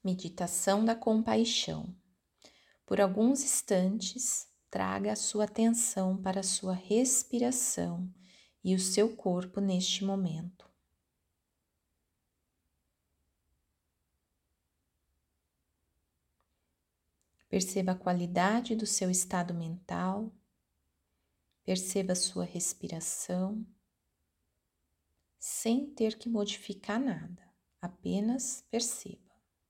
Meditação da compaixão. Por alguns instantes, traga a sua atenção para a sua respiração e o seu corpo neste momento. Perceba a qualidade do seu estado mental, perceba a sua respiração, sem ter que modificar nada, apenas perceba.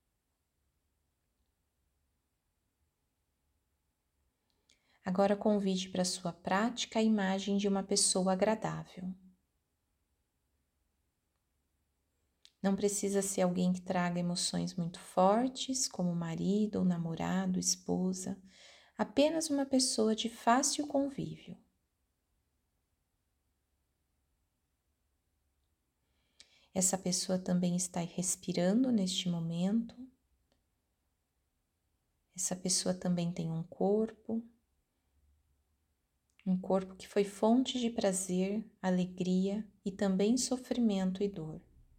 Agora convide para a sua prática a imagem de uma pessoa agradável. Não precisa ser alguém que traga emoções muito fortes, como marido ou namorado, esposa, apenas uma pessoa de fácil convívio. Essa pessoa também está respirando neste momento. Essa pessoa também tem um corpo que foi fonte de prazer, alegria e também sofrimento e dor.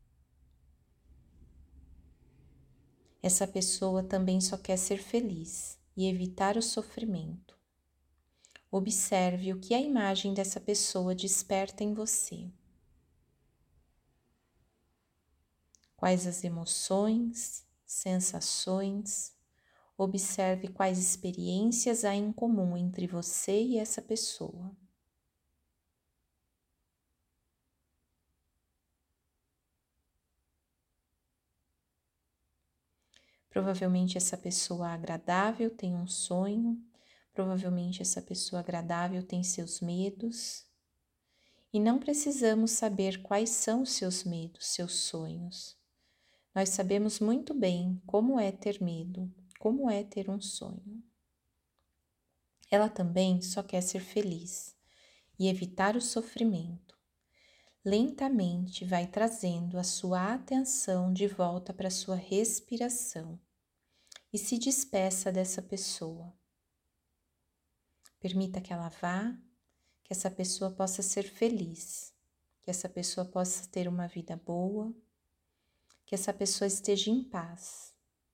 Essa pessoa também só quer ser feliz e evitar o sofrimento. Observe o que a imagem dessa pessoa desperta em você. Quais as emoções, sensações, observe quais experiências há em comum entre você e essa pessoa. Provavelmente essa pessoa agradável tem um sonho, provavelmente essa pessoa agradável tem seus medos, e não precisamos saber quais são os seus medos, seus sonhos. Nós sabemos muito bem como é ter medo, como é ter um sonho. Ela também só quer ser feliz e evitar o sofrimento. Lentamente vai trazendo a sua atenção de volta para a sua respiração e se despeça dessa pessoa. Permita que ela vá, que essa pessoa possa ser feliz, que essa pessoa possa ter uma vida boa, que essa pessoa esteja em paz.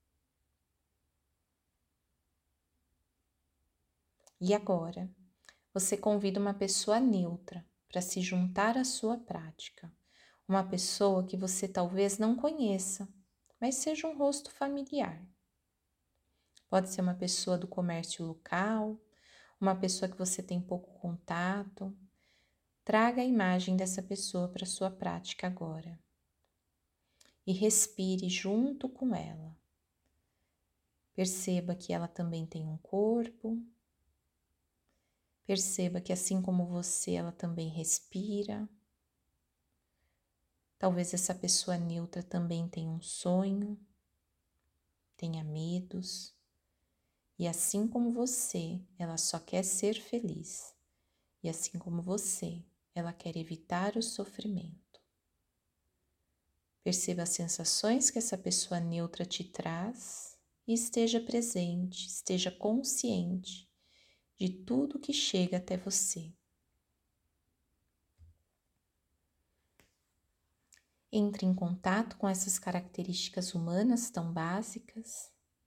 E agora, você convida uma pessoa neutra para se juntar à sua prática. Uma pessoa que você talvez não conheça, mas seja um rosto familiar. Pode ser uma pessoa do comércio local, uma pessoa que você tem pouco contato. Traga a imagem dessa pessoa para a sua prática agora. E respire junto com ela. Perceba que ela também tem um corpo. Perceba que assim como você, ela também respira. Talvez essa pessoa neutra também tenha um sonho, tenha medos. E assim como você, ela só quer ser feliz. E assim como você, ela quer evitar o sofrimento. Perceba as sensações que essa pessoa neutra te traz e esteja presente, esteja consciente de tudo que chega até você. Entre em contato com essas características humanas tão básicas.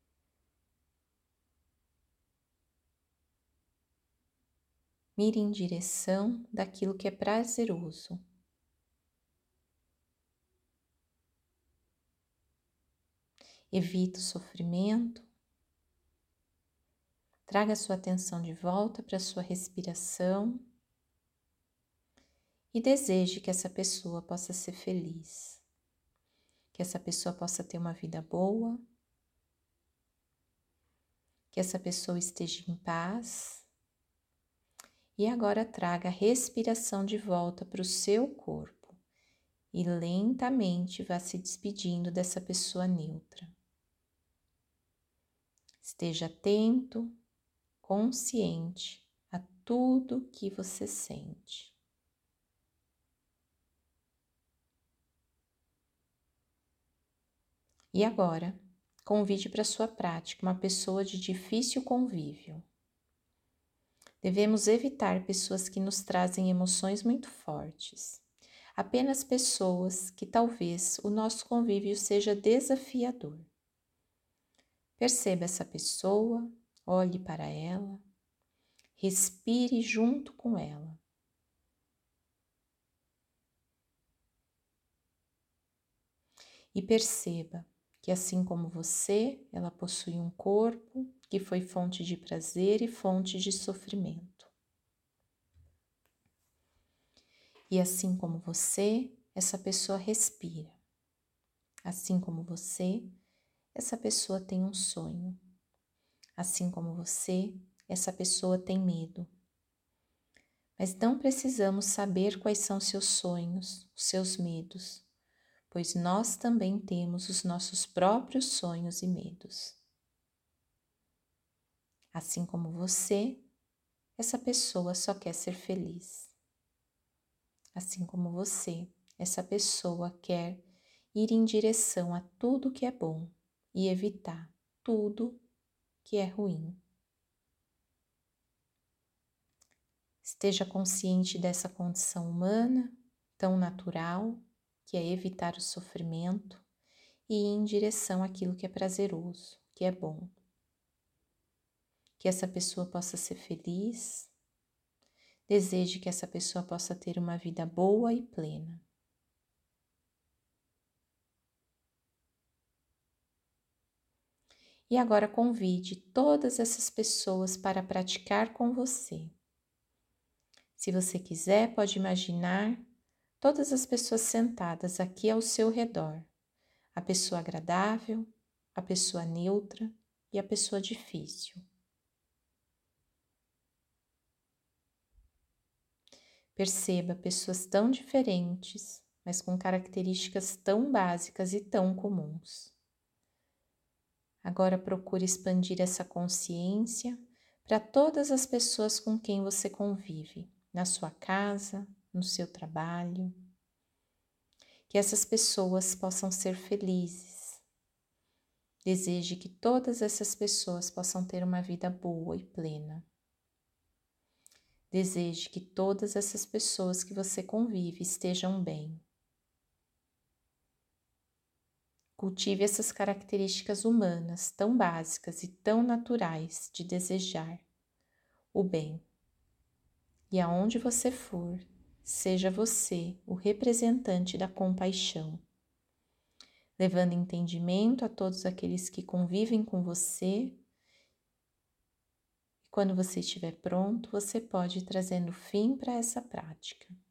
Mire em direção daquilo que é prazeroso. Evite o sofrimento. Traga sua atenção de volta para a sua respiração e deseje que essa pessoa possa ser feliz, que essa pessoa possa ter uma vida boa, que essa pessoa esteja em paz. E agora traga a respiração de volta para o seu corpo e lentamente vá se despedindo dessa pessoa neutra. Esteja atento, consciente a tudo que você sente. E agora, convide para sua prática uma pessoa de difícil convívio. Devemos evitar pessoas que nos trazem emoções muito fortes. Apenas pessoas que talvez o nosso convívio seja desafiador. Perceba essa pessoa, olhe para ela, respire junto com ela. E perceba que, assim como você, ela possui um corpo que foi fonte de prazer e fonte de sofrimento. E assim como você, essa pessoa respira. Assim como você, essa pessoa tem um sonho. Assim como você, essa pessoa tem medo. Mas não precisamos saber quais são seus sonhos, os seus medos, pois nós também temos os nossos próprios sonhos e medos. Assim como você, essa pessoa só quer ser feliz. Assim como você, essa pessoa quer ir em direção a tudo que é bom e evitar tudo que é ruim. Esteja consciente dessa condição humana tão natural, que é evitar o sofrimento e ir em direção àquilo que é prazeroso, que é bom. Que essa pessoa possa ser feliz. Deseje que essa pessoa possa ter uma vida boa e plena. E agora convide todas essas pessoas para praticar com você. Se você quiser, pode imaginar todas as pessoas sentadas aqui ao seu redor. A pessoa agradável, a pessoa neutra e a pessoa difícil. Perceba pessoas tão diferentes, mas com características tão básicas e tão comuns. Agora procure expandir essa consciência para todas as pessoas com quem você convive, na sua casa, no seu trabalho. Que essas pessoas possam ser felizes. Deseje que todas essas pessoas possam ter uma vida boa e plena. Deseje que todas essas pessoas que você convive estejam bem. Cultive essas características humanas tão básicas e tão naturais de desejar o bem. E aonde você for, seja você o representante da compaixão, levando entendimento a todos aqueles que convivem com você. E quando você estiver pronto, você pode ir trazendo fim para essa prática.